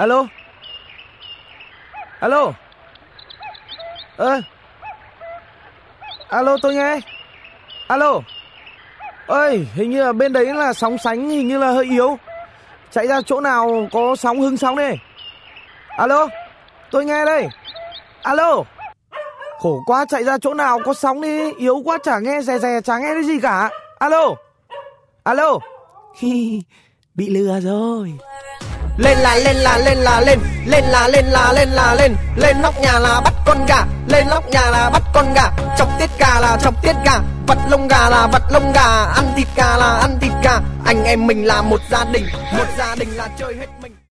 Alo. Alo. Alo, tôi nghe. Alo. Ơi, hình như là bên đấy là sóng sánh hình như là hơi yếu. Chạy ra chỗ nào có sóng hứng sóng đi. Alo, tôi nghe đây. Alo. Khổ quá, chạy ra chỗ nào có sóng đi. Yếu quá chả nghe rè rè, chả nghe cái gì cả. Alo. Alo. Bị lừa rồi. Lên là lên là lên là lên, lên là lên là lên là lên, lên nóc nhà là bắt con gà, lên nóc nhà là bắt con gà, chọc tiết gà là chọc tiết gà, vặt lông gà là vặt lông gà, ăn thịt gà là ăn thịt gà. Anh em mình là một gia đình là chơi hết.